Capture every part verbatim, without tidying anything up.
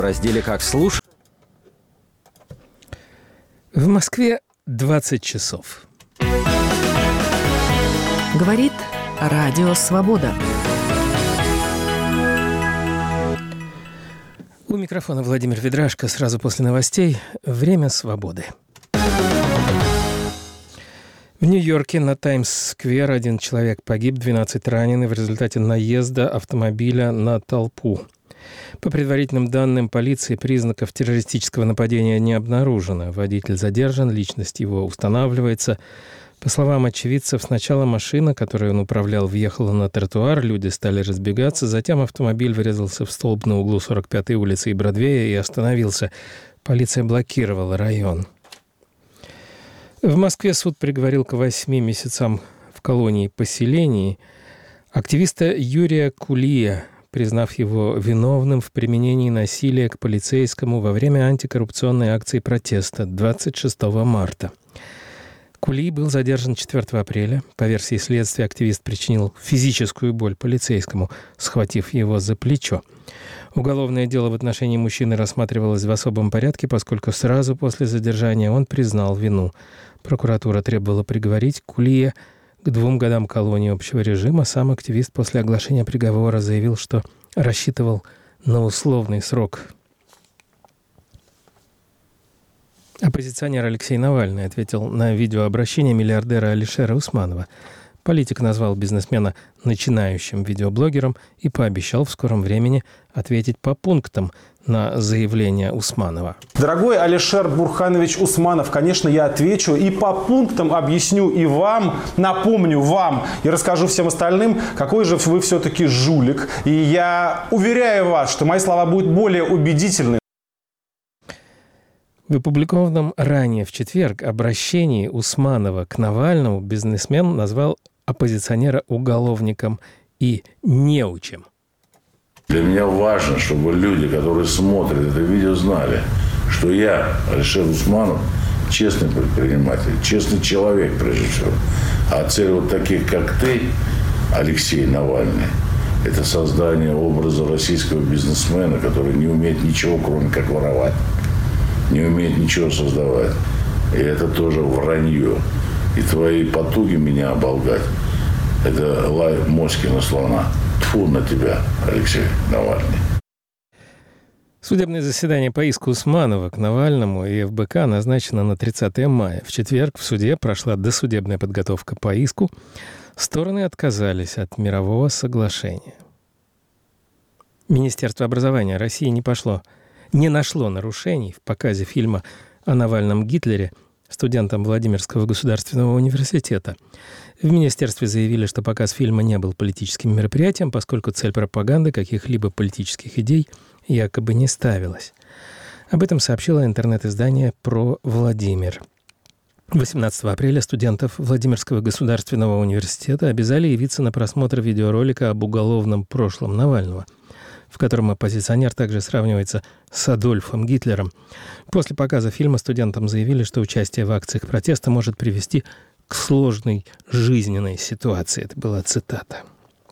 В разделе «Как слушать». В Москве двадцать часов. Говорит Радио Свобода. У микрофона Владимир Ведрашко. Сразу после новостей «Время свободы». В Нью-Йорке на Таймс-сквер один человек погиб, двенадцать ранены в результате наезда автомобиля на толпу. По предварительным данным полиции, признаков террористического нападения не обнаружено. Водитель задержан, личность его устанавливается. По словам очевидцев, сначала машина, которой он управлял, въехала на тротуар, люди стали разбегаться, затем автомобиль врезался в столб на углу сорок пятой улицы и Бродвея и остановился. Полиция блокировала район. В Москве суд приговорил к восьми месяцам в колонии поселений активиста Юрия Кулия, признав его виновным в применении насилия к полицейскому во время антикоррупционной акции протеста двадцать шестого марта. Кулий был задержан четвёртого апреля. По версии следствия, активист причинил физическую боль полицейскому, схватив его за плечо. Уголовное дело в отношении мужчины рассматривалось в особом порядке, поскольку сразу после задержания он признал вину. Прокуратура требовала приговорить Кулия к двум годам колонии общего режима. Сам активист после оглашения приговора заявил, что рассчитывал на условный срок. Оппозиционер Алексей Навальный ответил на видеообращение миллиардера Алишера Усманова. Политик назвал бизнесмена начинающим видеоблогером и пообещал в скором времени ответить по пунктам на заявление Усманова. Дорогой Алишер Бурханович Усманов, конечно, я отвечу и по пунктам объясню и вам, напомню вам и расскажу всем остальным, какой же вы все-таки жулик. И я уверяю вас, что мои слова будут более убедительны. В опубликованном ранее в четверг обращении Усманова к Навальному бизнесмен назвал оппозиционера уголовником и неучем. Для меня важно, чтобы люди, которые смотрят это видео, знали, что я, Алишер Усманов, честный предприниматель, честный человек, прежде всего. А цель вот таких, как ты, Алексей Навальный, это создание образа российского бизнесмена, который не умеет ничего, кроме как воровать, не умеет ничего создавать. И это тоже вранье. И твои потуги меня оболгать – это лай моськи на слона. Тьфу на тебя, Алексей Навальный. Судебное заседание по иску Усманова к Навальному и эф бэ ка назначено на тридцатое мая. В четверг в суде прошла досудебная подготовка по иску. Стороны отказались от мирового соглашения. Министерство образования России не пошло, не нашло нарушений в показе фильма о Навальном Гитлере студентам Владимирского государственного университета. В министерстве заявили, что показ фильма не был политическим мероприятием, поскольку цель пропаганды каких-либо политических идей якобы не ставилась. Об этом сообщило интернет-издание «Про Владимир». восемнадцатого апреля студентов Владимирского государственного университета обязали явиться на просмотр видеоролика об уголовном прошлом Навального, в котором оппозиционер также сравнивается с Адольфом Гитлером. После показа фильма студентам заявили, что участие в акциях протеста может привести к сложной жизненной ситуации. Это была цитата.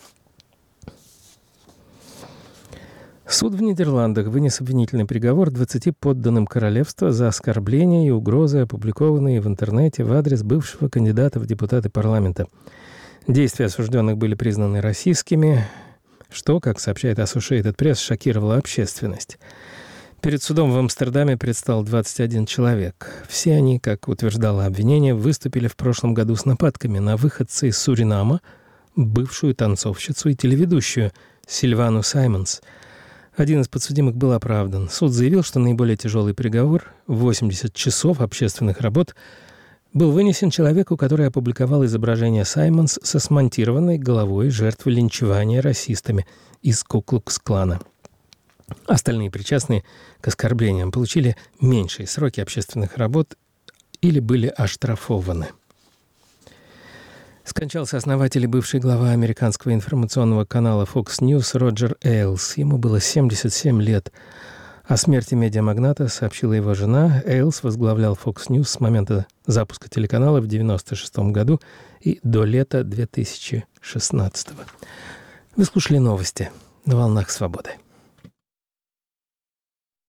Суд в Нидерландах вынес обвинительный приговор двадцати подданным королевства за оскорбления и угрозы, опубликованные в интернете в адрес бывшего кандидата в депутаты парламента. Действия осужденных были признаны расистскими, что, как сообщает Associated Press, шокировало общественность. Перед судом в Амстердаме предстал двадцать один человек. Все они, как утверждало обвинение, выступили в прошлом году с нападками на выходца из Суринама, бывшую танцовщицу и телеведущую Сильвану Саймонс. Один из подсудимых был оправдан. Суд заявил, что наиболее тяжелый приговор – восемьдесят часов общественных работ – был вынесен человеку, который опубликовал изображение Саймонс со смонтированной головой жертвы линчевания расистами из Ку-Клукс-клана. Остальные причастные к оскорблениям получили меньшие сроки общественных работ или были оштрафованы. Скончался основатель и бывший глава американского информационного канала Fox News Роджер Эйлс. Ему было семьдесят семь лет. О смерти медиамагната сообщила его жена. Эйлс возглавлял Fox News с момента запуска телеканала в девяносто шестом году и до лета две тысячи шестнадцатого. Вы слушали новости на «Волнах Свободы».